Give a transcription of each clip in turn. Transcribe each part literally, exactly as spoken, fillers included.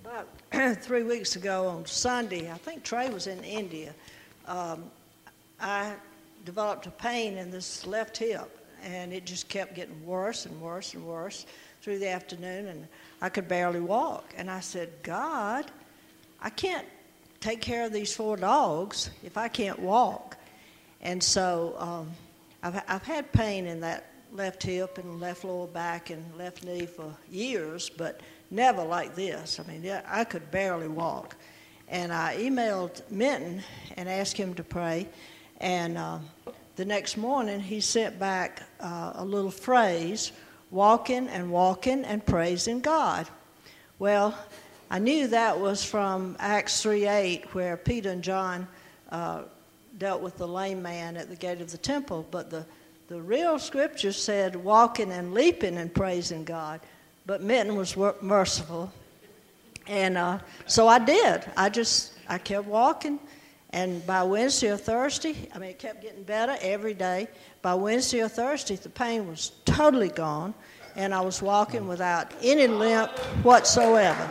About three weeks ago on Sunday, I think Trey was in India, um, I developed a pain in this left hip, and it just kept getting worse and worse and worse through the afternoon, and I could barely walk. And I said, God, I can't take care of these four dogs if I can't walk. And so um, I've, I've had pain in that left hip and left lower back and left knee for years, but never like this. I mean, yeah, I could barely walk. And I emailed Minton and asked him to pray. And uh, the next morning, he sent back uh, a little phrase, walking and walking and praising God. Well, I knew that was from Acts three eight, where Peter and John uh, dealt with the lame man at the gate of the temple. But the, the real scripture said walking and leaping and praising God. But Minton was merciful. And uh, so I did. I just, I kept walking. And by Wednesday or Thursday, I mean, it kept getting better every day. By Wednesday or Thursday, the pain was totally gone. And I was walking without any limp whatsoever.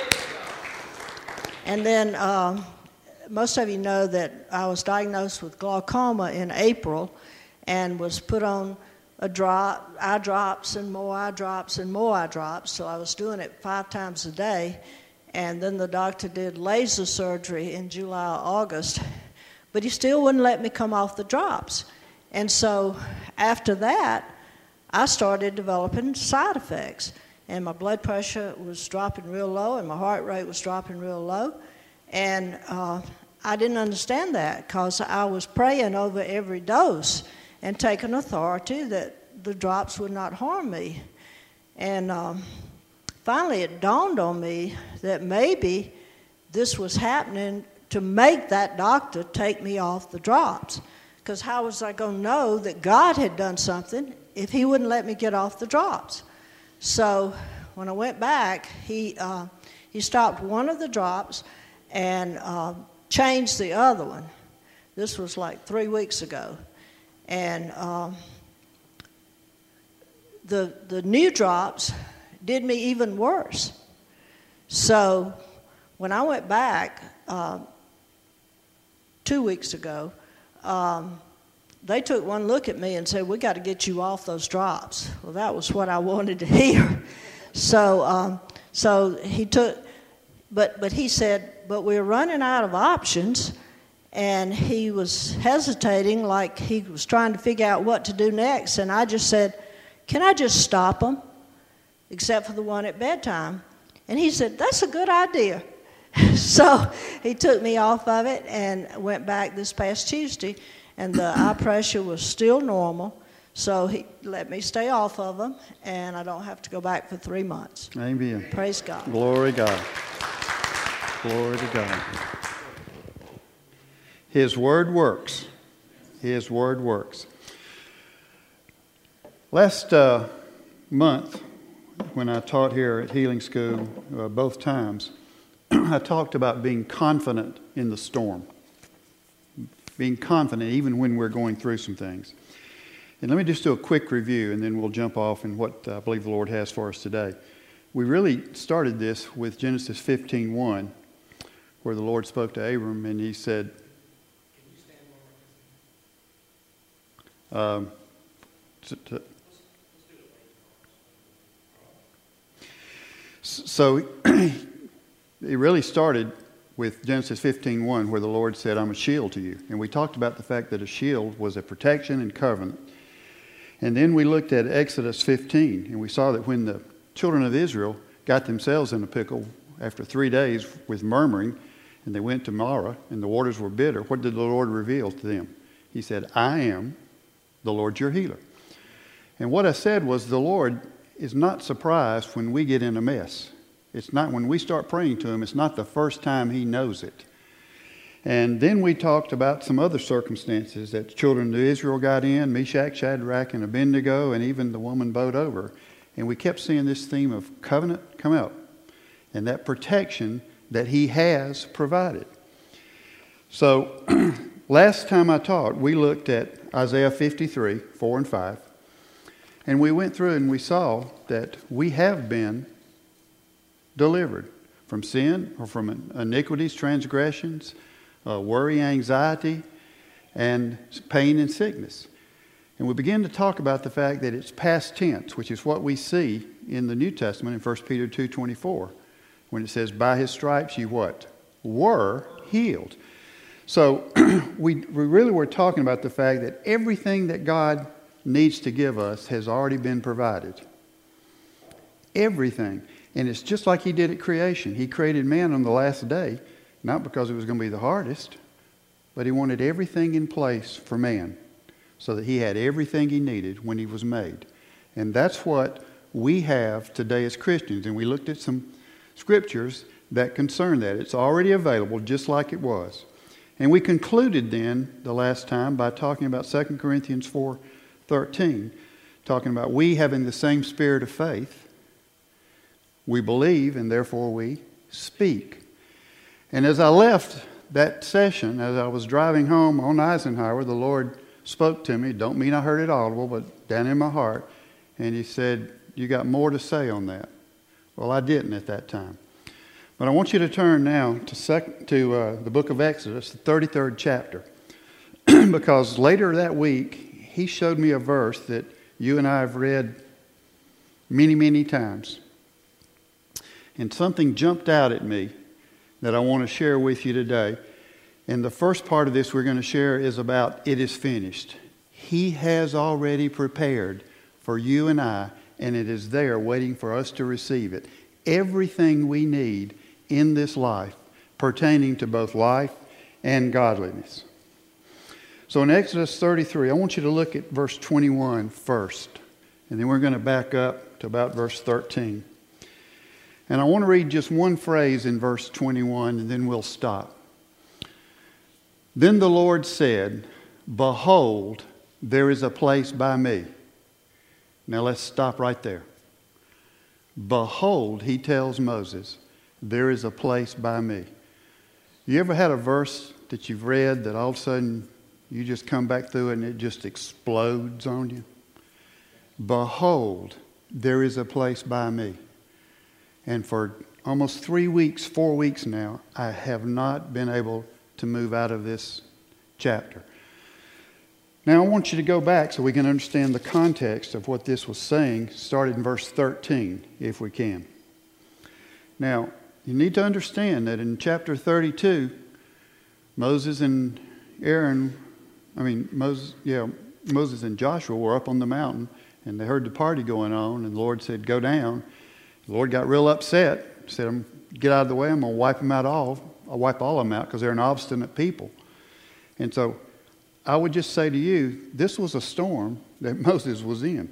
And then um, most of you know that I was diagnosed with glaucoma in April and was put on a drop, eye drops and more eye drops and more eye drops. So I was doing it five times a day. And then the doctor did laser surgery in July or August. But he still wouldn't let me come off the drops. And so after that, I started developing side effects. And my blood pressure was dropping real low, and my heart rate was dropping real low. And uh, I didn't understand that because I was praying over every dose and taking authority that the drops would not harm me. And um, finally it dawned on me that maybe this was happening to make that doctor take me off the drops. Because how was I going to know that God had done something if he wouldn't let me get off the drops? So when I went back, he uh, he stopped one of the drops and uh, changed the other one. This was like three weeks ago. And um, the the new drops did me even worse. So when I went back uh, two weeks ago, um, they took one look at me and said, we got to get you off those drops. Well, that was what I wanted to hear. So um, so he took, but but he said, but we're running out of options. And he was hesitating like he was trying to figure out what to do next. And I just said, can I just stop them, except for the one at bedtime? And he said, that's a good idea. So he took me off of it and went back this past Tuesday, and the eye pressure was still normal. So he let me stay off of them, and I don't have to go back for three months. Amen. Praise God. Glory to God. Glory to God. His word works. His word works. Last uh, month, when I taught here at Healing School, uh, both times, I talked about being confident in the storm. Being confident even when we're going through some things. And let me just do a quick review, and then we'll jump off in what I believe the Lord has for us today. We really started this with Genesis fifteen one, where the Lord spoke to Abram, and he said, Um, to, to, so it really started with Genesis fifteen one, where the Lord said, I'm a shield to you. And we talked about the fact that a shield was a protection and covenant. And then we looked at Exodus fifteen, and we saw that when the children of Israel got themselves in a pickle after three days with murmuring, and they went to Marah, and the waters were bitter, what did the Lord reveal to them? He said, I am the Lord your healer. And what I said was the Lord is not surprised when we get in a mess. It's not when we start praying to him, it's not the first time he knows it. And then we talked about some other circumstances that the children of Israel got in, Meshach, Shadrach, and Abednego, and even the woman bowed over. And we kept seeing this theme of covenant come out and that protection that he has provided. So last time I taught, we looked at Isaiah fifty-three, four and five. And we went through and we saw that we have been delivered. from sin or from iniquities, transgressions, uh, worry, anxiety, and pain and sickness. And we begin to talk about the fact that it's past tense, which is what we see in the New Testament in First Peter two twenty-four, when it says, by his stripes you what? Were healed. So we, we really were talking about the fact that everything that God needs to give us has already been provided. Everything. And it's just like he did at creation. He created man on the last day, not because it was going to be the hardest, but he wanted everything in place for man so that he had everything he needed when he was made. And that's what we have today as Christians. And we looked at some scriptures that concern that. It's already available just like it was. And we concluded then the last time by talking about Second Corinthians four thirteen, talking about we having the same spirit of faith. We believe and therefore we speak. And as I left that session, as I was driving home on Eisenhower, the Lord spoke to me. Don't mean I heard it audible, but down in my heart. And he said, you got more to say on that. Well, I didn't at that time. But I want you to turn now to, sec- to uh, the book of Exodus, the thirty-third chapter. Because later that week, he showed me a verse that you and I have read many, many times. And something jumped out at me that I want to share with you today. And the first part of this we're going to share is about it is finished. He has already prepared for you and I, and it is there waiting for us to receive it. Everything we need in this life pertaining to both life and godliness. So in Exodus thirty-three, I want you to look at verse twenty-one first. And then we're going to back up to about verse thirteen. And I want to read just one phrase in verse twenty-one, and then we'll stop. Then the Lord said, behold, there is a place by me. Now let's stop right there. Behold, he tells Moses, there is a place by me. You ever had a verse that you've read that all of a sudden you just come back through it and it just explodes on you? Behold, there is a place by me. And for almost three weeks, four weeks now, I have not been able to move out of this chapter. Now I want you to go back so we can understand the context of what this was saying, started in verse thirteen, if we can. Now, you need to understand that in chapter thirty-two, Moses and Aaron, I mean, Moses, yeah, Moses and Joshua were up on the mountain, and they heard the party going on, and the Lord said, go down. The Lord got real upset, said, get out of the way, I'm going to wipe them out all. I'll wipe all of them out because they're an obstinate people. And so I would just say to you, this was a storm that Moses was in.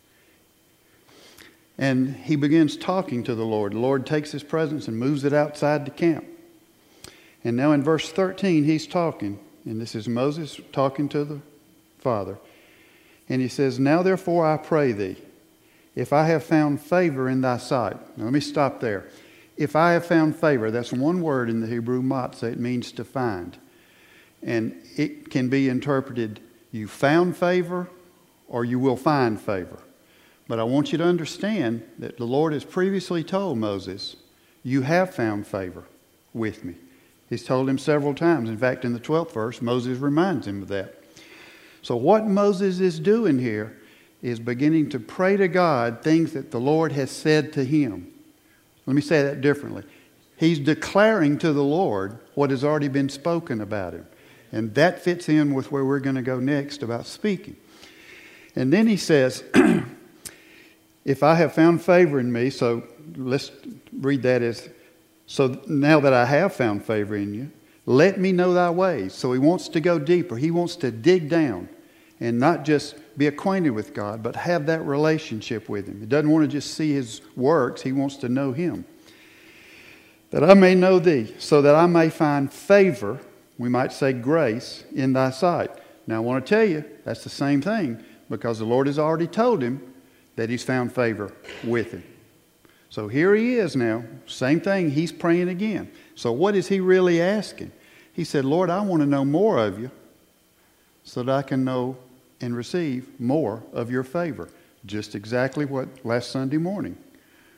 And he begins talking to the Lord. The Lord takes his presence and moves it outside the camp. And now in verse thirteen, he's talking. And this is Moses talking to the Father. And he says, now therefore I pray thee, if I have found favor in thy sight. Now let me stop there. If I have found favor, that's one word in the Hebrew matzah. It means to find. And it can be interpreted, you found favor or you will find favor. But I want you to understand that the Lord has previously told Moses, you have found favor with me. He's told him several times. In fact, in the twelfth verse, Moses reminds him of that. So what Moses is doing here is beginning to pray to God things that the Lord has said to him. Let me say that differently. He's declaring to the Lord what has already been spoken about him. And that fits in with where we're going to go next about speaking. And then he says, if I have found favor in me, so let's read that as, so now that I have found favor in you, let me know thy ways. So he wants to go deeper. He wants to dig down and not just be acquainted with God, but have that relationship with him. He doesn't want to just see his works. He wants to know him. That I may know thee, so that I may find favor, we might say grace, in thy sight. Now I want to tell you, that's the same thing, because the Lord has already told him that he's found favor with him. So here he is now, same thing, he's praying again. So what is he really asking? He said, Lord, I want to know more of you so that I can know and receive more of your favor. Just exactly what last Sunday morning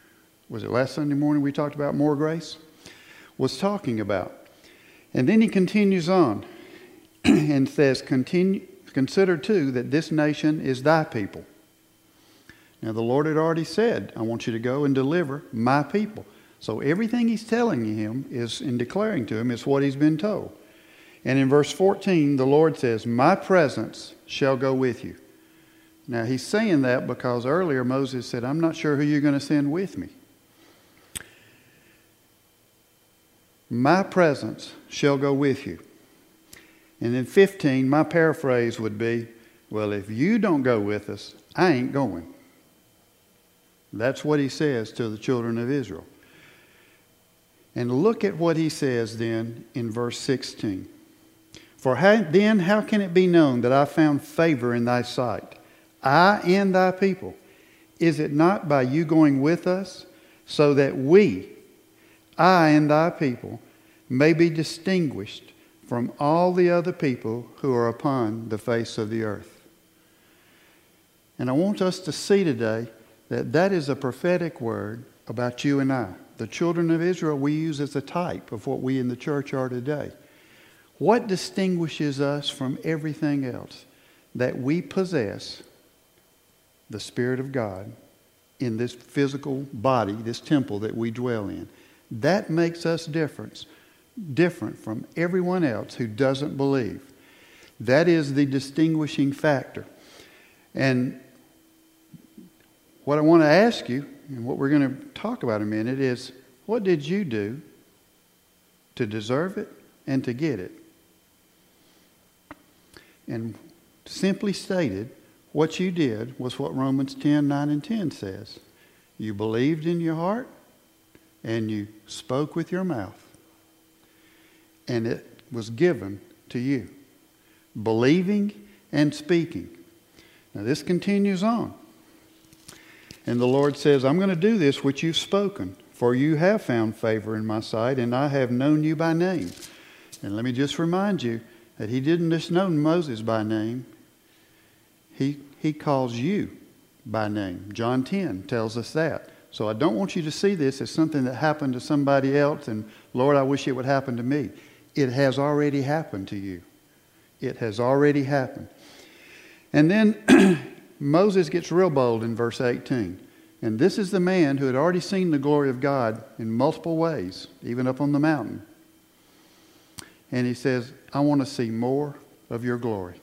was it last Sunday morning we talked about more grace, was talking about. And then he continues on and says, Continue, consider too that this nation is thy people. Now the Lord had already said, I want you to go and deliver my people. So everything he's telling him is, in declaring to him, is what he's been told. And in verse fourteen, the Lord says, my presence shall go with you. Now he's saying that because earlier Moses said, I'm not sure who you're going to send with me. My presence shall go with you. And in fifteen, my paraphrase would be, well, if you don't go with us, I ain't going. That's what he says to the children of Israel. And look at what he says then in verse sixteen. For how, then how can it be known that I found favor in thy sight, I and thy people? Is it not by you going with us, so that we, I and thy people, may be distinguished from all the other people who are upon the face of the earth? And I want us to see today that that is a prophetic word about you and I. The children of Israel we use as a type of what we in the church are today. What distinguishes us from everything else? That we possess the Spirit of God in this physical body, this temple that we dwell in. That makes us different, different from everyone else who doesn't believe. That is the distinguishing factor. And what I want to ask you, and what we're going to talk about in a minute, is what did you do to deserve it and to get it? And simply stated, what you did was what Romans ten, nine, and ten says. You believed in your heart and you spoke with your mouth. And it was given to you. Believing and speaking. Now this continues on. And the Lord says, I'm going to do this which you've spoken, for you have found favor in my sight, and I have known you by name. And let me just remind you that he didn't just know Moses by name. He, he calls you by name. John ten tells us that. So I don't want you to see this as something that happened to somebody else and, Lord, I wish it would happen to me. It has already happened to you. It has already happened. And then Moses gets real bold in verse eighteen. And this is the man who had already seen the glory of God in multiple ways, even up on the mountain. And he says, I want to see more of your glory.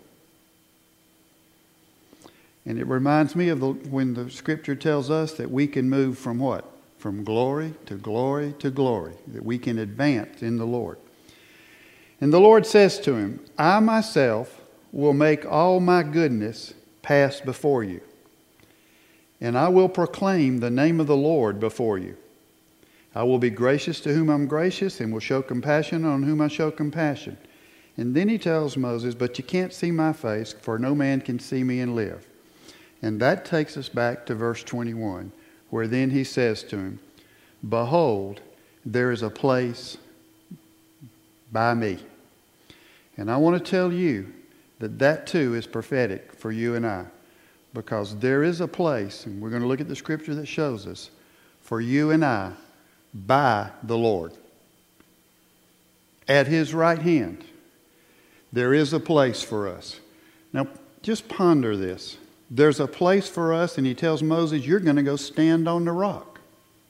And it reminds me of the, when the Scripture tells us that we can move from what? From glory to glory to glory. That we can advance in the Lord. And the Lord says to him, I myself will make all my goodness pass before you. And I will proclaim the name of the Lord before you. I will be gracious to whom I'm gracious, and will show compassion on whom I show compassion. And then he tells Moses, but you can't see my face, for no man can see me and live. And that takes us back to verse twenty-one, where then he says to him, behold, there is a place by me. And I want to tell you that that too is prophetic for you and I. Because there is a place, and we're going to look at the scripture that shows us, for you and I, by the Lord. At his right hand, there is a place for us. Now, just ponder this. There's a place for us, and he tells Moses, you're going to go stand on the rock.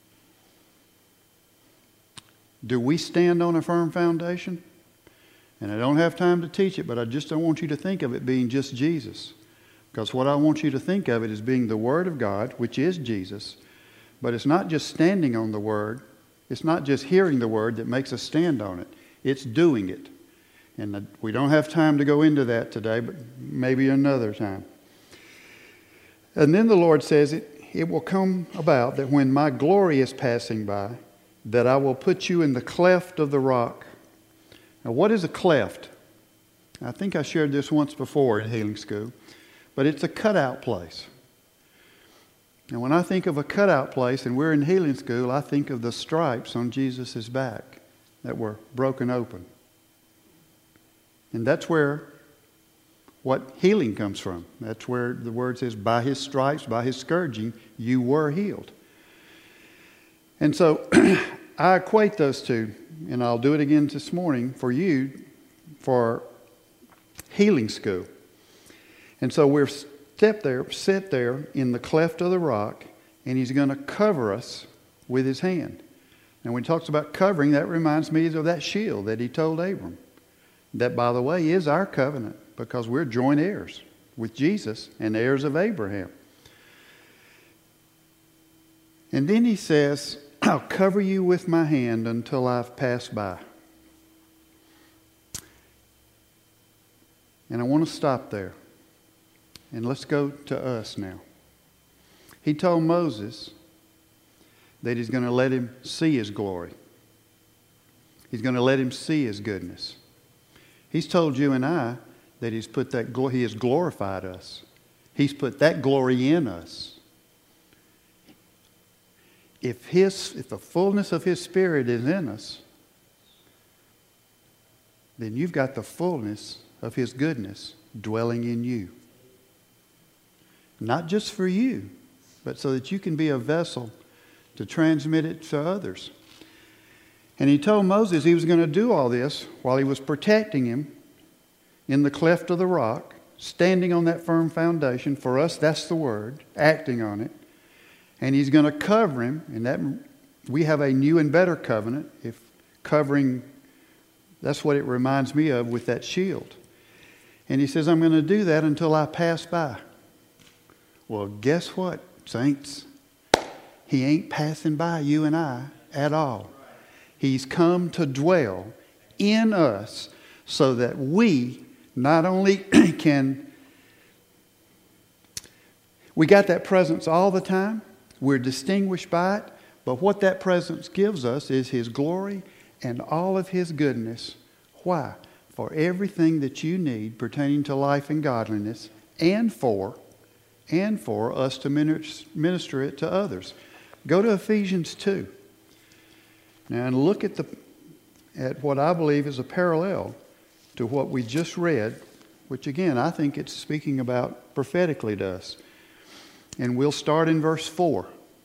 Do we stand on a firm foundation? And I don't have time to teach it, but I just don't want you to think of it being just Jesus. Because what I want you to think of it as being the Word of God, which is Jesus. But it's not just standing on the Word. It's not just hearing the Word that makes us stand on it. It's doing it. And we don't have time to go into that today, but maybe another time. And then the Lord says, it, it will come about that when my glory is passing by, that I will put you in the cleft of the rock. Now, what is a cleft? I think I shared this once before in healing school, but it's a cutout place. And when I think of a cutout place, and we're in healing school, I think of the stripes on Jesus' back that were broken open. And that's where what healing comes from. That's where the word says, by his stripes, by his scourging, you were healed. And so I equate those two, and I'll do it again this morning for you, for healing school. And so we're step there, sit there in the cleft of the rock, and He's going to cover us with His hand. And when He talks about covering, that reminds me of that shield that He told Abram. That, by the way, is our covenant, because we're joint heirs with Jesus and heirs of Abraham. And then He says, I'll cover you with my hand until I've passed by. And I want to stop there. And let's go to us now. He told Moses that He's going to let him see His glory. He's going to let him see His goodness. He's told you and I that He's put that glory, He has glorified us. He's put that glory in us. If His, if the fullness of His Spirit is in us, then you've got the fullness of His goodness dwelling in you. Not just for you, but so that you can be a vessel to transmit it to others. And He told Moses He was going to do all this while He was protecting him in the cleft of the rock, standing on that firm foundation. For us, that's the word, acting on it. And He's going to cover him, and that we have a new and better covenant. If covering, that's what it reminds me of with that shield. And He says, I'm going to do that until I pass by. Well, guess what, saints? He ain't passing by you and I at all. He's come to dwell in us so that we not only can, we got that presence all the time. We're distinguished by it. But what that presence gives us is His glory and all of His goodness. Why? For everything that you need pertaining to life and godliness, and for, and for us to minister it to others. Go to Ephesians two. Now, and look at the at what I believe is a parallel to what we just read, which again, I think it's speaking about prophetically to us. And we'll start in verse four.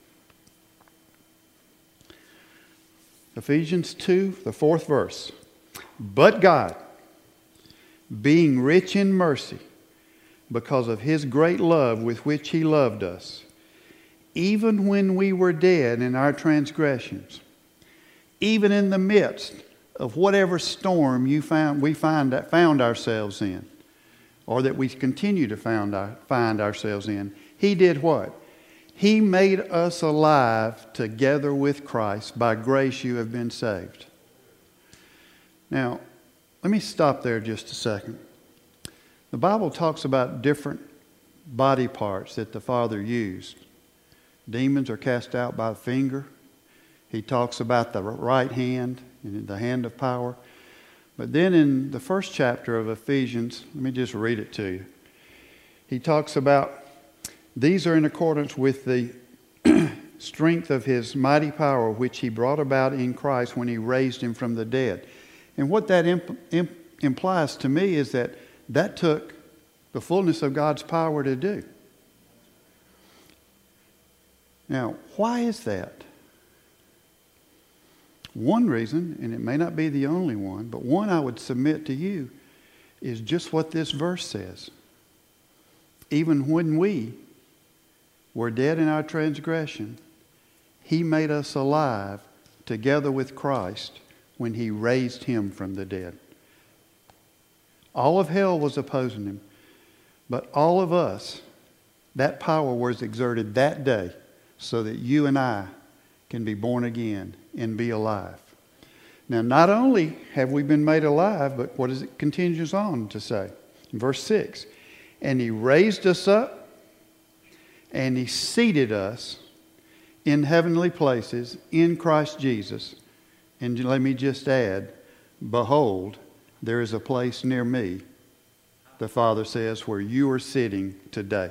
Ephesians two, the fourth verse. But God, being rich in mercy, because of His great love with which He loved us, even when we were dead in our transgressions, even in the midst of whatever storm you found, we find, found ourselves in, or that we continue to find, our, find ourselves in, He did what? He made us alive together with Christ. By grace you have been saved. Now, let me stop there just a second. The Bible talks about different body parts that the Father used. Demons are cast out by the finger. He talks about the right hand, the hand of power. But then in the first chapter of Ephesians, let me just read it to you. He talks about these are in accordance with the strength of His mighty power, which He brought about in Christ when He raised Him from the dead. And what that imp- imp- implies to me is that that took the fullness of God's power to do. Now, why is that? One reason, and it may not be the only one, but one I would submit to you is just what this verse says. Even when we were dead in our transgression, He made us alive together with Christ when He raised Him from the dead. All of hell was opposing Him, but all of us, that power was exerted that day so that you and I can be born again and be alive. Now, not only have we been made alive, but what does it continues on to say? In verse six, and He raised us up and He seated us in heavenly places in Christ Jesus. And let me just add, behold, there is a place near me, the Father says, where you are sitting today.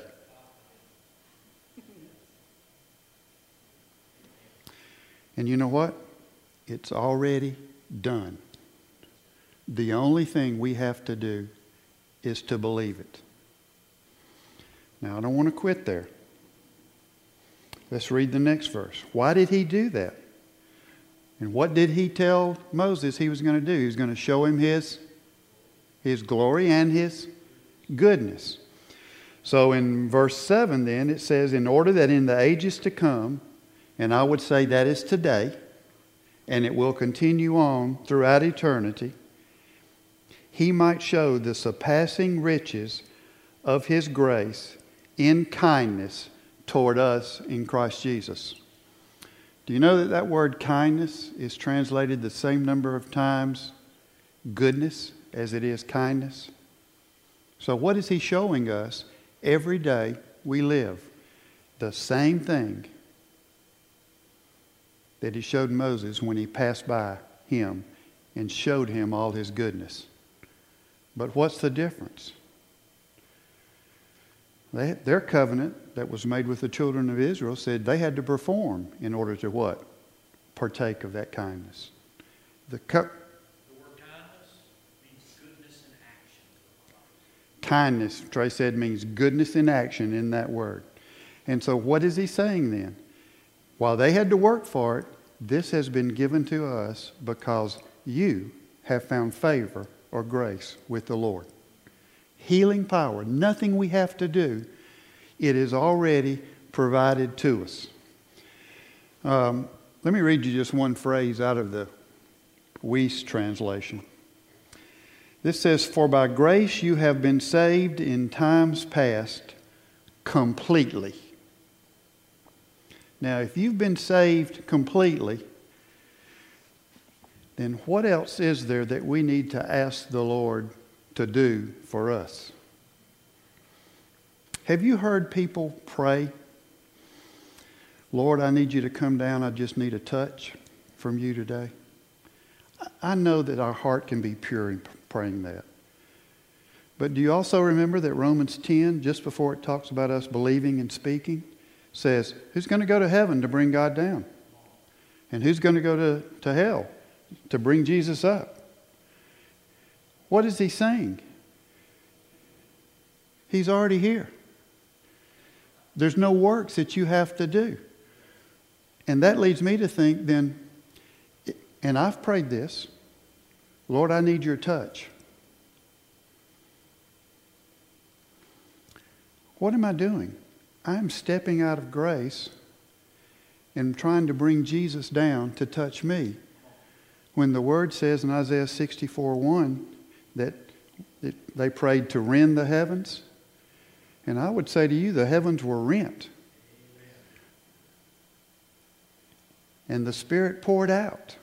And you know what? It's already done. The only thing we have to do is to believe it. Now, I don't want to quit there. Let's read the next verse. Why did He do that? And what did he tell Moses he was going to do? He was going to show him his, his glory and his goodness. So in verse seven then it says, in order that in the ages to come, and I would say that is today, and it will continue on throughout eternity, he might show the surpassing riches of his grace in kindness toward us in Christ Jesus. Do you know that that word kindness is translated the same number of times goodness as it is kindness? So what is he showing us every day we live? The same thing that he showed Moses when he passed by him and showed him all his goodness. But what's the difference? They, their covenant that was made with the children of Israel said they had to perform in order to what? Partake of that kindness. The, co- the word kindness means goodness in action. Kindness, Trey said, means goodness in action in that word. And so what is he saying then? While they had to work for it, this has been given to us because you have found favor or grace with the Lord. Healing power, nothing we have to do. It is already provided to us. Um, let me read you just one phrase out of the Weiss translation. This says, for by grace you have been saved in times past completely. Now, if you've been saved completely, then what else is there that we need to ask the Lord to do for us? Have you heard people pray, Lord, I need you to come down. I just need a touch from you today. I know that our heart can be pure in praying that. But do you also remember that Romans ten, just before it talks about us believing and speaking, says, who's going to go to heaven to bring God down? And who's going to go to, to hell to bring Jesus up? What is he saying? He's already here. There's no works that you have to do. And that leads me to think then, and I've prayed this, Lord, I need your touch. What am I doing? I'm stepping out of grace and trying to bring Jesus down to touch me. When the Word says in Isaiah sixty-four one that it, they prayed to rend the heavens. And I would say to you, the heavens were rent. And the Spirit poured out.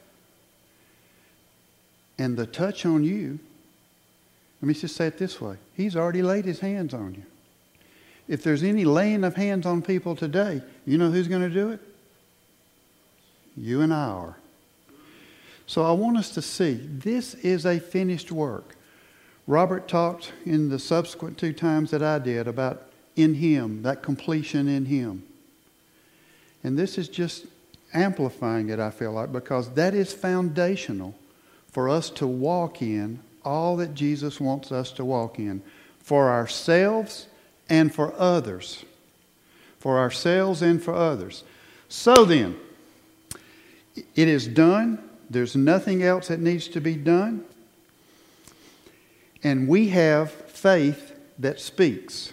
And the touch on you, let me just say it this way. He's already laid his hands on you. If there's any laying of hands on people today, you know who's going to do it? You and I are. So I want us to see this is a finished work. Robert talked in the subsequent two times that I did about in Him, that completion in Him. And this is just amplifying it, I feel like, because that is foundational for us to walk in all that Jesus wants us to walk in for ourselves and for others. For ourselves and for others. So then, it is done. There's nothing else that needs to be done. And we have faith that speaks.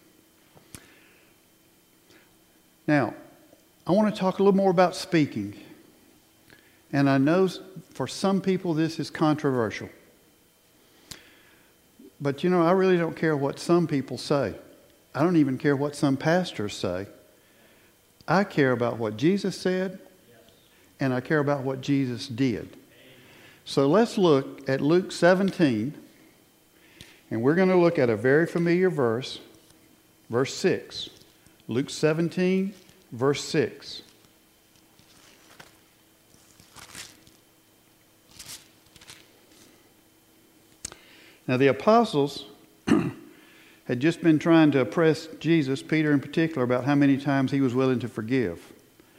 Now, I want to talk a little more about speaking. And I know for some people this is controversial. But you know, I really don't care what some people say. I don't even care what some pastors say. I care about what Jesus said, and I care about what Jesus did. So let's look at Luke seventeen. And we're going to look at a very familiar verse, verse six. Luke seventeen, verse six. Now the apostles had just been trying to oppress Jesus, Peter in particular, about how many times he was willing to forgive.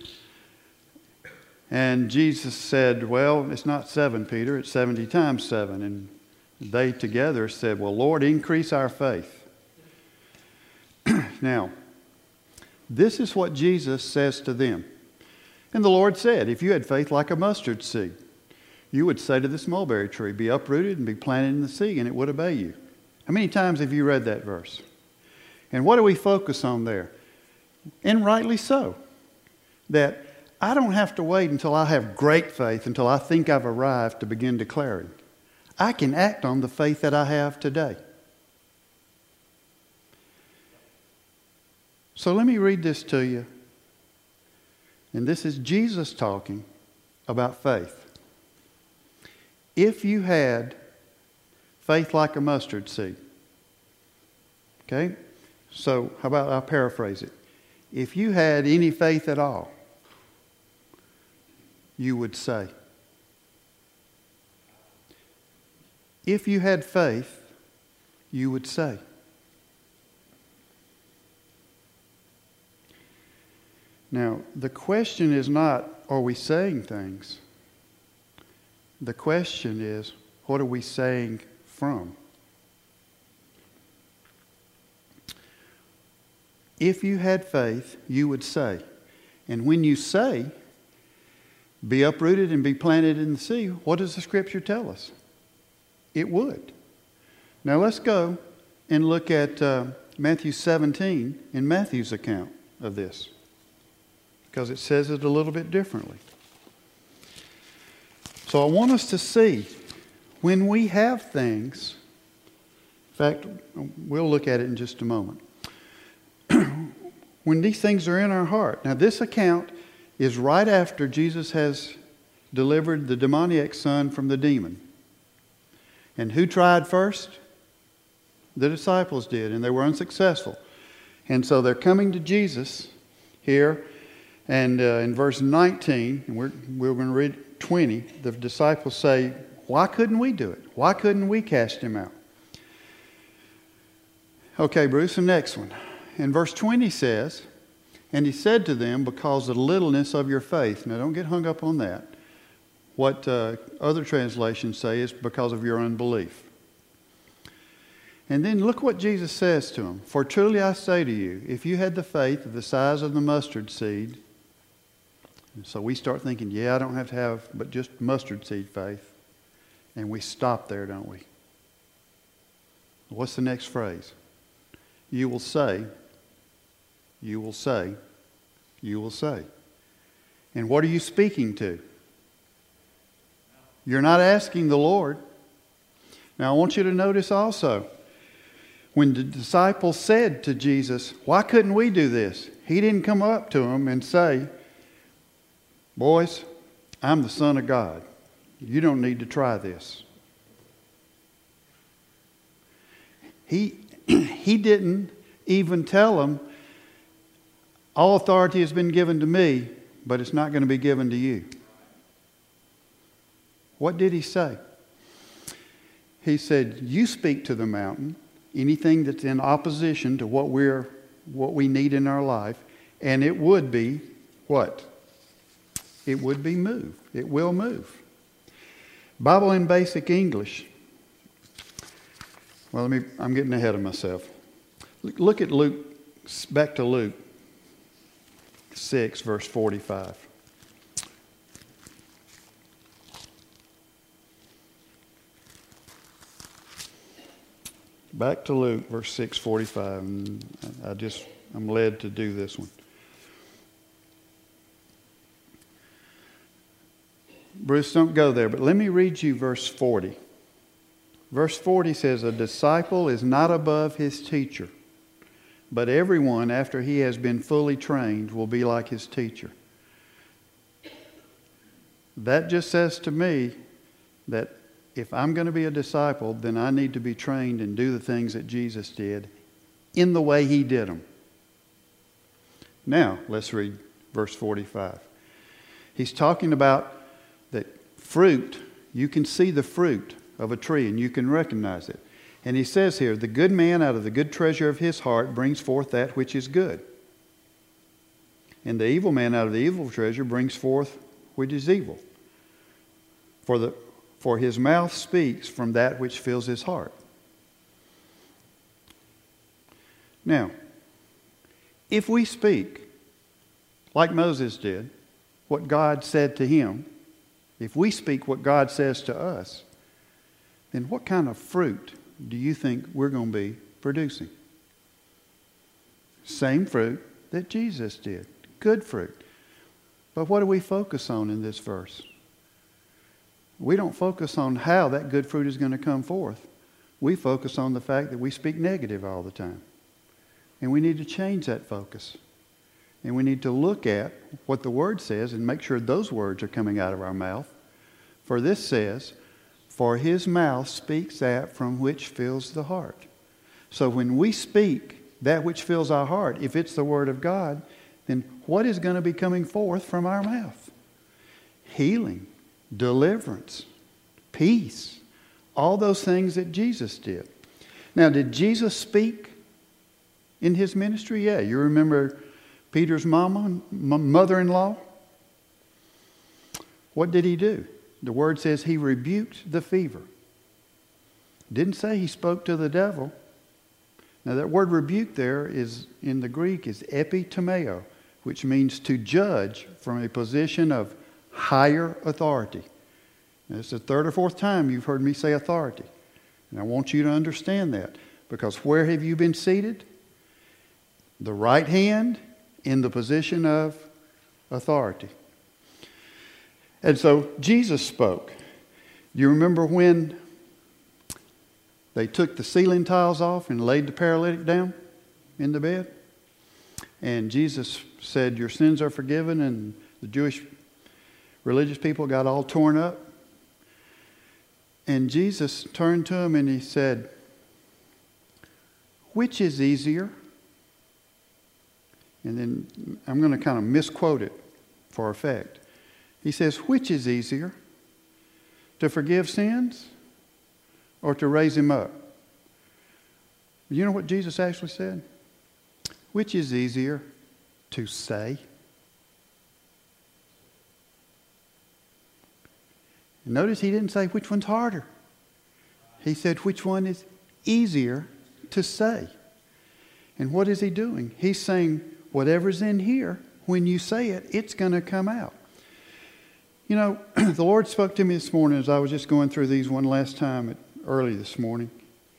And Jesus said, well, it's not seven, Peter, it's seventy times seven. And they together said, well, Lord, increase our faith. Now, this is what Jesus says to them. And the Lord said, if you had faith like a mustard seed, you would say to this mulberry tree, be uprooted and be planted in the sea, and it would obey you. How many times have you read that verse? And what do we focus on there? And rightly so. That I don't have to wait until I have great faith, until I think I've arrived to begin declaring. I can act on the faith that I have today. So let me read this to you. And this is Jesus talking about faith. If you had faith like a mustard seed. Okay? So how about I'll paraphrase it. If you had any faith at all, you would say. If you had faith, you would say. Now, the question is not, are we saying things? The question is, what are we saying from? If you had faith, you would say. And when you say, be uprooted and be planted in the sea, what does the Scripture tell us? It would. Now let's go and look at uh, Matthew seventeen in Matthew's account of this, because it says it a little bit differently. So I want us to see when we have things, in fact, we'll look at it in just a moment. When these things are in our heart. Now this account is right after Jesus has delivered the demoniac son from the demon. And who tried first? The disciples did, and they were unsuccessful. And so they're coming to Jesus here, and uh, in verse nineteen, and we're, we're going to read twenty, the disciples say, why couldn't we do it? Why couldn't we cast him out? Okay, Bruce, the next one. In verse twenty says, and he said to them, because of the littleness of your faith. Now don't get hung up on that. What uh, other translations say is because of your unbelief. And then look what Jesus says to them. For truly I say to you, if you had the faith of the size of the mustard seed. And so we start thinking, yeah, I don't have to have but just mustard seed faith. And we stop there, don't we? What's the next phrase? You will say, you will say, you will say. And what are you speaking to? You're not asking the Lord. Now I want you to notice also, when the disciples said to Jesus, why couldn't we do this? He didn't come up to them and say, boys, I'm the Son of God. You don't need to try this. He, he didn't even tell them, all authority has been given to me, but it's not going to be given to you. What did he say? He said, you speak to the mountain, anything that's in opposition to what we're what we need in our life, and it would be what? It would be moved. It will move. Bible in Basic English. Well, let me, I'm getting ahead of myself. Look at Luke, back to Luke six, verse forty-five. Back to Luke, verse six forty-five. And I just, I'm led to do this one. Bruce, don't go there, but let me read you verse forty. Verse forty says, a disciple is not above his teacher, but everyone, after he has been fully trained, will be like his teacher. That just says to me that if I'm going to be a disciple, then I need to be trained and do the things that Jesus did in the way he did them. Now, let's read verse forty-five. He's talking about that fruit, you can see the fruit of a tree and you can recognize it. And he says here, the good man out of the good treasure of his heart brings forth that which is good. And the evil man out of the evil treasure brings forth which is evil. For the for his mouth speaks from that which fills his heart. Now, if we speak like Moses did, what God said to him, if we speak what God says to us, then what kind of fruit do you think we're going to be producing? Same fruit that Jesus did. Good fruit. But what do we focus on in this verse? We don't focus on how that good fruit is going to come forth. We focus on the fact that we speak negative all the time. And we need to change that focus. And we need to look at what the Word says and make sure those words are coming out of our mouth. For this says, for his mouth speaks that from which fills the heart. So when we speak that which fills our heart, if it's the Word of God, then what is going to be coming forth from our mouth? Healing, deliverance, peace, all those things that Jesus did. Now, did Jesus speak in his ministry? Yeah, you remember Peter's mama, mother-in-law? What did he do? The Word says he rebuked the fever. Didn't say he spoke to the devil. Now that word rebuke there is in the Greek is epitomeo, which means to judge from a position of higher authority. Now, it's the third or fourth time you've heard me say authority. And I want you to understand that, because where have you been seated? The right hand in the position of authority. And so Jesus spoke. You remember when they took the ceiling tiles off and laid the paralytic down in the bed? And Jesus said, your sins are forgiven, and the Jewish religious people got all torn up. And Jesus turned to him and he said, which is easier? And then I'm going to kind of misquote it for effect. He says, which is easier, to forgive sins or to raise him up? You know what Jesus actually said? Which is easier, to say? Notice he didn't say which one's harder. He said which one is easier to say. And what is he doing? He's saying whatever's in here, when you say it, it's going to come out. You know, the Lord spoke to me this morning as I was just going through these one last time at, early this morning.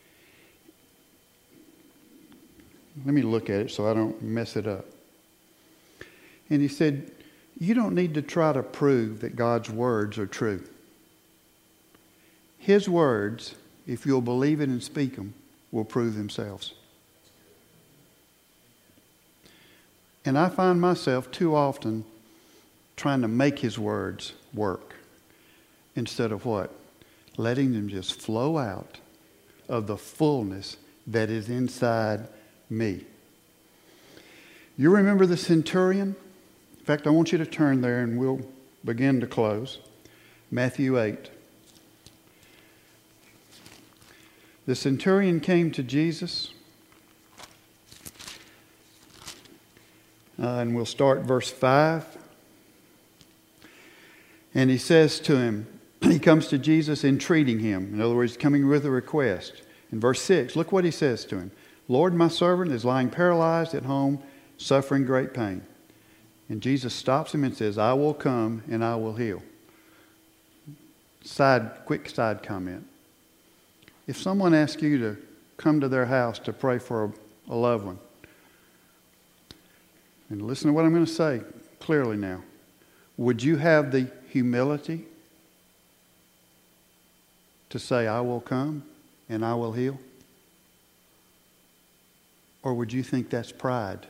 Let me look at it so I don't mess it up. And he said, you don't need to try to prove that God's words are true. His words, if you'll believe it and speak them, will prove themselves. And I find myself too often trying to make his words work instead of what? Letting them just flow out of the fullness that is inside me. You remember the centurion? In fact, I want you to turn there and we'll begin to close. Matthew eight. The centurion came to Jesus. Uh, and we'll start verse five. And he says to him, he comes to Jesus entreating him. In other words, coming with a request. In verse six, look what he says to him. Lord, my servant is lying paralyzed at home, suffering great pain. And Jesus stops him and says, I will come and I will heal. Side, quick side comment. If someone asks you to come to their house to pray for a, a loved one, and listen to what I'm going to say clearly now, would you have the humility to say, I will come and I will heal? Or would you think that's pride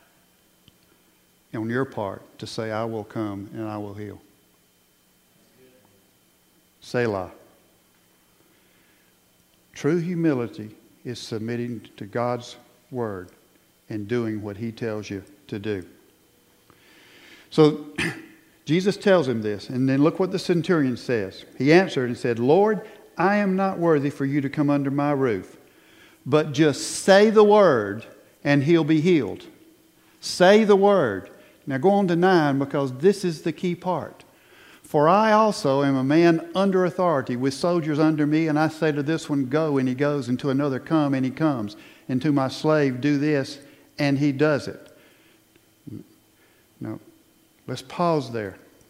on your part to say, I will come and I will heal? Selah. True humility is submitting to God's word and doing what he tells you to do. So Jesus tells him this, and then look what the centurion says. He answered and said, Lord, I am not worthy for you to come under my roof, but just say the word and he'll be healed. Say the word. Now go on to nine, because this is the key part. For I also am a man under authority with soldiers under me, and I say to this one, go, and he goes, and to another, come, and he comes, and to my slave, do this, and he does it. Now, let's pause there.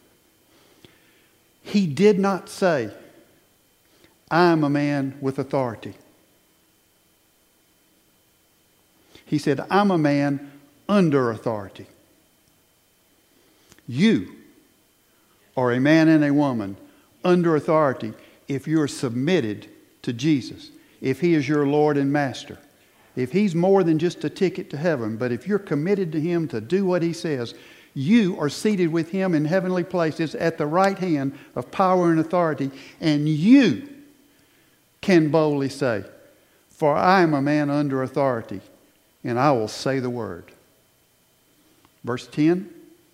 He did not say, I am a man with authority. He said, I'm a man under authority. You are a man and a woman under authority if you're submitted to Jesus, if He is your Lord and Master. If He's more than just a ticket to heaven, but if you're committed to Him to do what He says, you are seated with Him in heavenly places at the right hand of power and authority, and you can boldly say, for I am a man under authority, and I will say the word. Verse ten.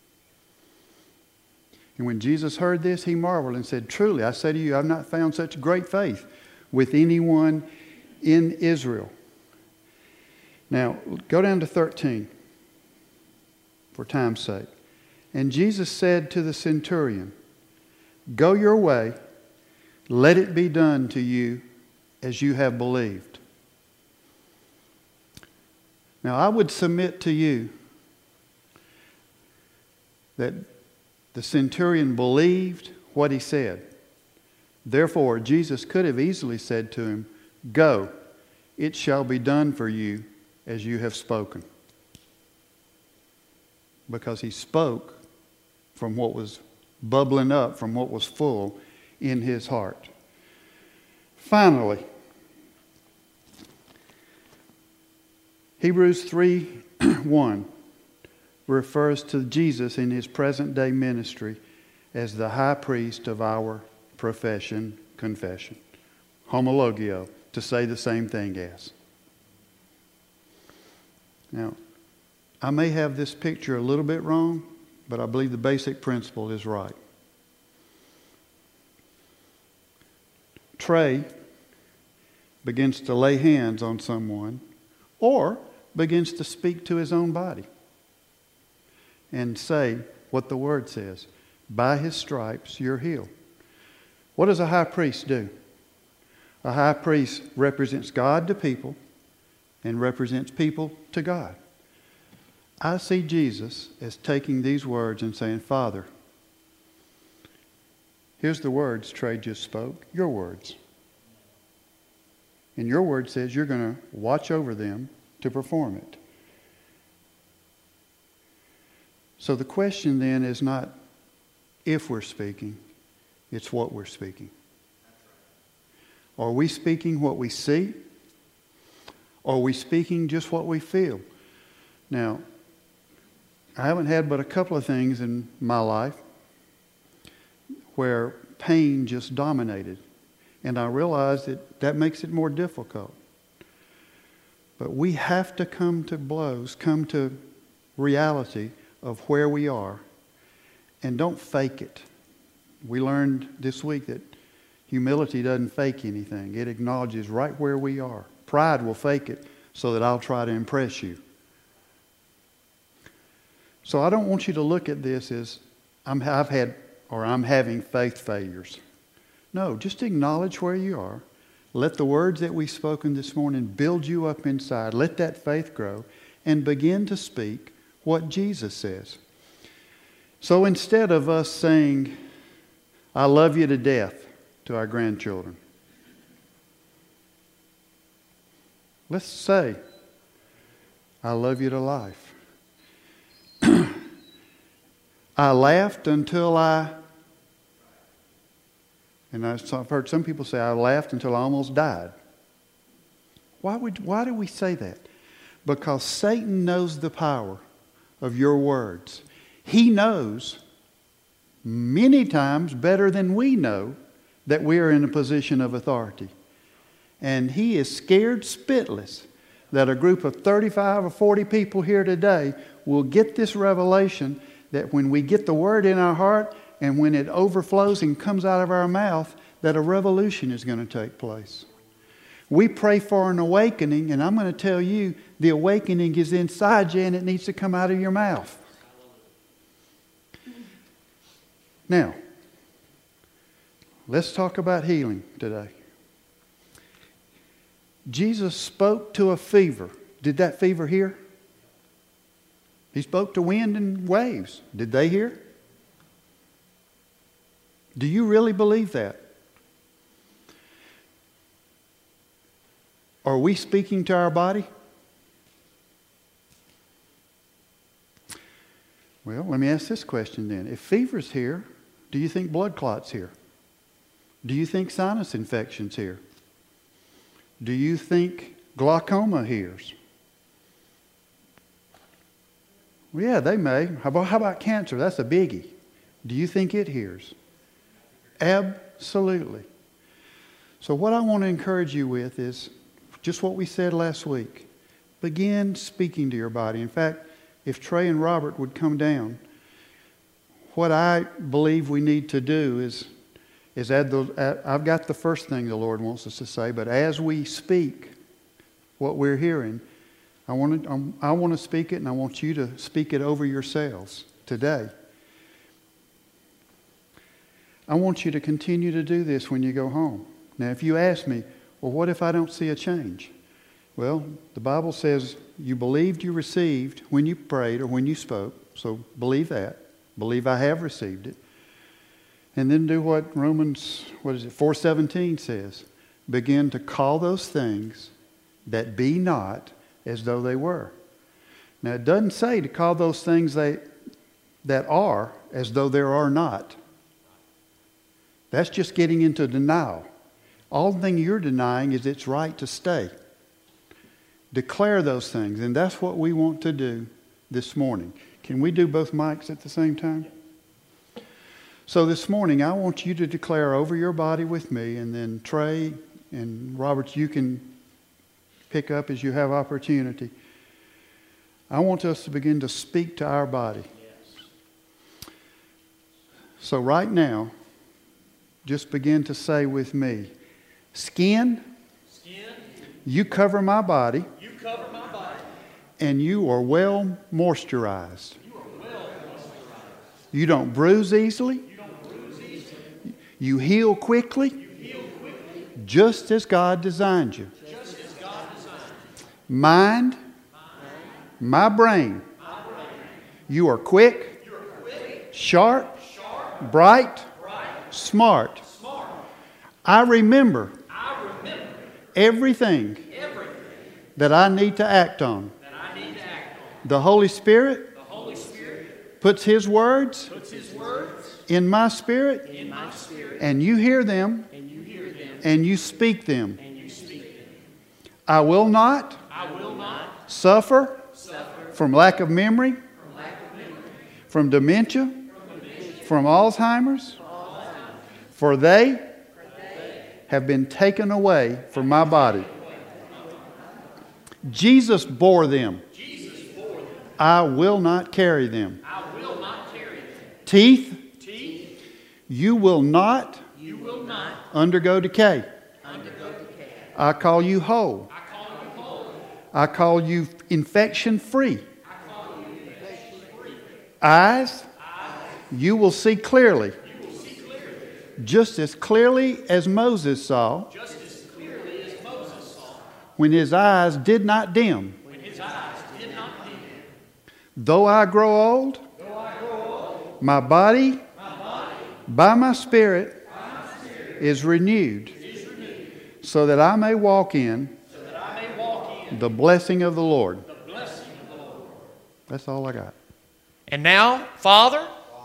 And when Jesus heard this, He marveled and said, truly, I say to you, I've not found such great faith with anyone in Israel. Now, go down to thirteen for time's sake. And Jesus said to the centurion, go your way, let it be done to you as you have believed. Now, I would submit to you that the centurion believed what he said. Therefore, Jesus could have easily said to him, go, it shall be done for you as you have spoken. Because he spoke from what was bubbling up, from what was full in his heart. Finally, Hebrews three one refers to Jesus in His present day ministry as the high priest of our profession, confession. Homologio, to say the same thing as. Now, I may have this picture a little bit wrong, but I believe the basic principle is right. Trey begins to lay hands on someone or begins to speak to his own body and say what the Word says. By His stripes you're healed. What does a high priest do? A high priest represents God to people and represents people to God. I see Jesus as taking these words and saying, Father, here's the words Trey just spoke, your words. And your word says you're going to watch over them to perform it. So the question then is not if we're speaking, it's what we're speaking. Are we speaking what we see? Or are we speaking just what we feel? Now, I haven't had but a couple of things in my life where pain just dominated. And I realized that that makes it more difficult. But we have to come to blows, come to reality of where we are, and don't fake it. We learned this week that humility doesn't fake anything. It acknowledges right where we are. Pride will fake it so that I'll try to impress you. So I don't want you to look at this as I'm, I've had or I'm having faith failures. No, just acknowledge where you are. Let the words that we've spoken this morning build you up inside. Let that faith grow and begin to speak what Jesus says. So instead of us saying, I love you to death to our grandchildren, let's say, I love you to life. I laughed until I, and I've heard some people say, I laughed until I almost died. Why would, why do we say that? Because Satan knows the power of your words. He knows many times better than we know that we are in a position of authority. And he is scared spitless that a group of thirty-five or forty people here today will get this revelation that when we get the word in our heart and when it overflows and comes out of our mouth, that a revolution is going to take place. We pray for an awakening, and I'm going to tell you, the awakening is inside you and it needs to come out of your mouth. Now, let's talk about healing today. Jesus spoke to a fever. Did that fever hear? He spoke to wind and waves. Did they hear? Do you really believe that? Are we speaking to our body? Well, let me ask this question then. If fever's here, do you think blood clot's here? Do you think sinus infection's here? Do you think glaucoma hears? Well, yeah, they may. How about, how about cancer? That's a biggie. Do you think it hears? Absolutely. So what I want to encourage you with is just what we said last week. Begin speaking to your body. In fact, if Trey and Robert would come down, what I believe we need to do is, is add those. Add, I've got the first thing the Lord wants us to say, but as we speak what we're hearing, I want to, I want to speak it, and I want you to speak it over yourselves today. I want you to continue to do this when you go home. Now, if you ask me, well, what if I don't see a change? Well, the Bible says you believed you received when you prayed or when you spoke. So believe that. Believe I have received it. And then do what Romans, what is it, four seventeen says. Begin to call those things that be not as though they were. Now, it doesn't say to call those things they, that are as though there are not. That's just getting into denial. All the thing you're denying is its right to stay. Declare those things, and that's what we want to do this morning. Can we do both mics at the same time? So this morning, I want you to declare over your body with me, and then Trey and Robert, you can pick up as you have opportunity. I want us to begin to speak to our body. Yes. So right now, just begin to say with me, skin, Skin, you cover my body. you cover my body, And you are well moisturized. you are well moisturized. You don't bruise easily. You don't bruise easily. You heal quickly, You heal quickly, just as God designed you. just as God designed you. Mind, my brain. My brain, You are quick, you are quick, sharp, sharp, bright, bright, smart. smart. I remember I remember everything everything that I need to act on. that I need to act on. The Holy Spirit The Holy Spirit puts His words puts His words in my spirit, in my spirit, and you hear them, and you hear them, and you speak them. and you speak them. I will not I will not suffer suffer from lack of memory, from lack of memory, from dementia, from Alzheimer's, for they have been taken away from my body. Jesus bore them. Jesus bore them. I will not carry them. I will not carry them. Teeth, Teeth, you will not you will not undergo decay. undergo decay. I call you whole. I call you whole. I call you infection free. I call you infection free. Eyes, Eyes, you will see clearly, you will see clearly, just as clearly as Moses saw just as clearly as Moses saw when his eyes did not dim. when his eyes did not dim. Though I grow old, Though I grow old, my body, my body by my spirit, by my spirit is renewed, is renewed, so that I may walk in so that I may walk in the blessing of the Lord. the blessing of the Lord. That's all I got. And now, Father,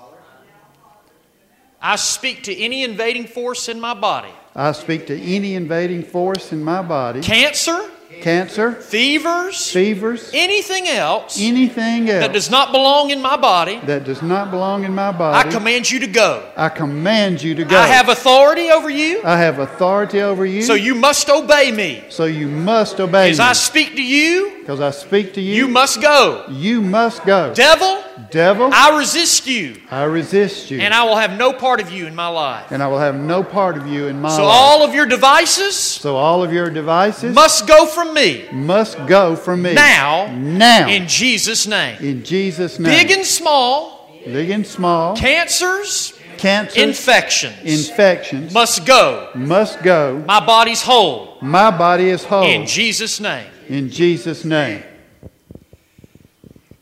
I speak to any invading force in my body. I speak to any invading force in my body, Cancer, cancer, fevers, fevers, anything else anything that else does not belong in my body, that does not belong in my I body. command you to go. I command you to go. I have authority over you, I have authority over you, so you must obey me. so you must obey As me. I speak to you, Because I speak to you, you must go. you must go. Devil, Devil, I resist you, I resist you, and I will have no part of you in my life. and I will have no part of you in my So life. all of your devices So all of your devices must go from me must go from me now, now, in Jesus' name. in Jesus' name. Big and small, Big and small, cancers, cancer, infections infections must go. must go. My body's whole My body is whole in Jesus' name. in Jesus' name.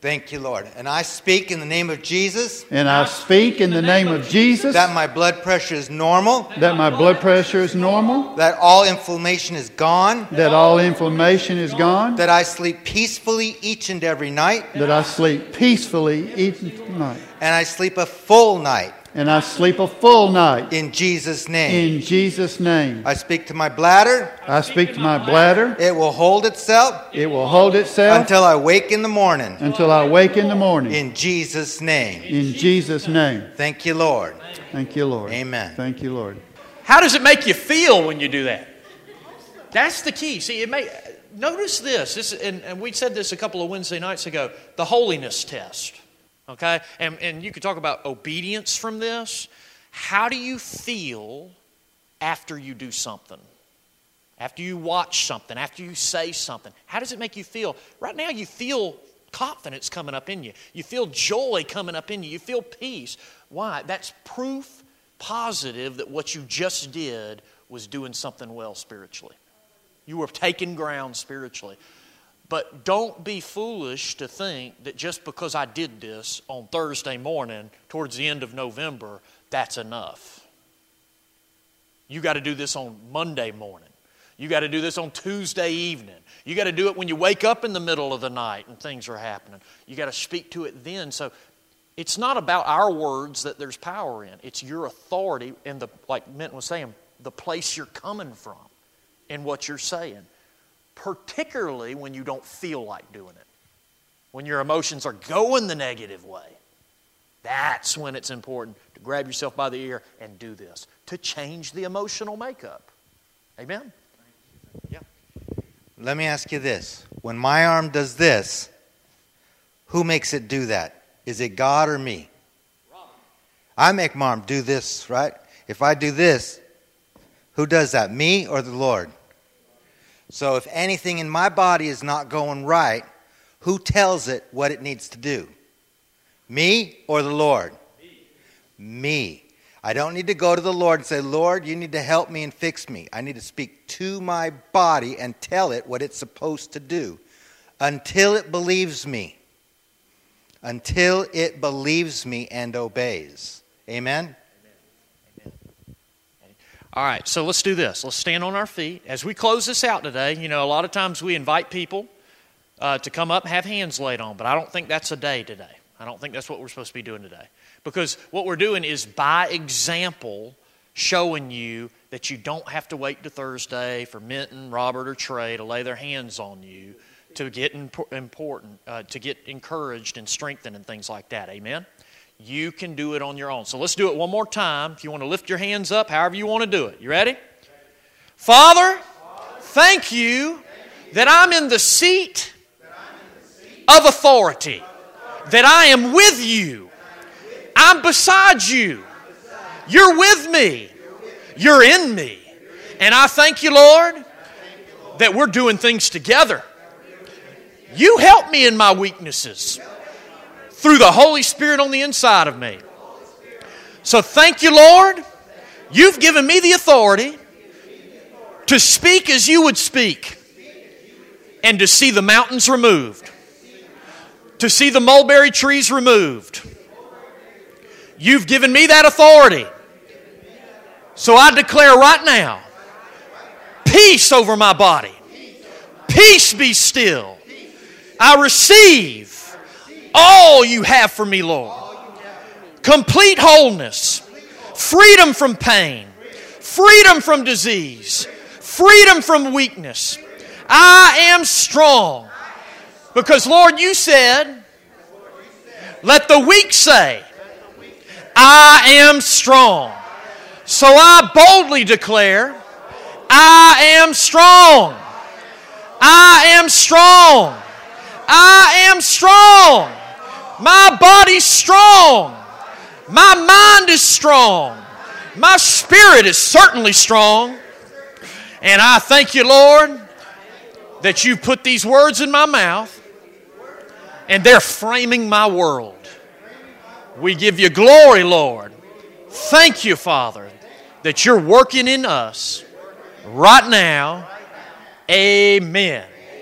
Thank you, Lord. And I speak in the name of Jesus And I speak in the name of Jesus that my blood pressure is normal, that my blood pressure is normal, that all inflammation is gone, that all inflammation is gone, that I sleep peacefully each and every night, that I sleep peacefully each night, and I sleep a full night and I sleep a full night. in Jesus' name. In Jesus' name. I speak to my bladder. I speak to my bladder. It will hold itself It will hold itself until I wake in the morning. until I wake in the morning. In Jesus' name. In Jesus' name. Thank you, Lord. Thank you, Lord. Amen. Thank you, Lord. How does it make you feel when you do that? That's the key. See, it may notice this. This and, and we said this a couple of Wednesday nights ago. The holiness test. Okay? And, and you could talk about obedience from this. How do you feel after you do something? After you watch something, after you say something, how does it make you feel? Right now you feel confidence coming up in you. You feel joy coming up in you. You feel peace. Why? That's proof positive that what you just did was doing something well spiritually. You were taking ground spiritually. But don't be foolish to think that just because I did this on Thursday morning towards the end of November, that's enough. You got to do this on Monday morning. You got to do this on Tuesday evening. You got to do it when you wake up in the middle of the night and things are happening. You got to speak to it then. So it's not about our words that there's power in. It's your authority and the, like Minton was saying, the place you're coming from and what you're saying. Particularly when you don't feel like doing it. When your emotions are going the negative way. That's when it's important to grab yourself by the ear and do this. To change the emotional makeup. Amen? Yeah. Let me ask you this. When my arm does this, who makes it do that? Is it God or me? I make my arm do this, right? If I do this, who does that? Me or the Lord? So if anything in my body is not going right, who tells it what it needs to do? Me or the Lord? Me. Me. I don't need to go to the Lord and say, Lord, you need to help me and fix me. I need to speak to my body and tell it what it's supposed to do until it believes me. Until it believes me and obeys. Amen? All right, so let's do this. Let's stand on our feet. As we close this out today, you know, a lot of times we invite people uh, to come up and have hands laid on, but I don't think that's a day today. I don't think that's what we're supposed to be doing today. Because what we're doing is by example showing you that you don't have to wait to Thursday for Minton, Robert, or Trey to lay their hands on you to get imp- important, uh, to get encouraged and strengthened and things like that. Amen? You can do it on your own. So let's do it one more time. If you want to lift your hands up, however you want to do it. You ready? Father, thank you that I'm in the seat of authority. That I am with you. I'm beside you. You're with me. You're in me. And I thank you, Lord, that we're doing things together. You help me in my weaknesses. Through the Holy Spirit on the inside of me. So thank you, Lord. You've given me the authority to speak as you would speak and to see the mountains removed, to see the mulberry trees removed. You've given me that authority. So I declare right now, peace over my body. Peace be still. I receive all you have for me, Lord. Complete wholeness. Freedom from pain. Freedom from disease. Freedom from weakness. I am strong. Because, Lord, you said, let the weak say, I am strong. So I boldly declare, I am strong. I am strong. I am strong. My body's strong. My mind is strong. My spirit is certainly strong. And I thank you, Lord, that you put these words in my mouth and they're framing my world. We give you glory, Lord. Thank you, Father, that you're working in us right now. Amen.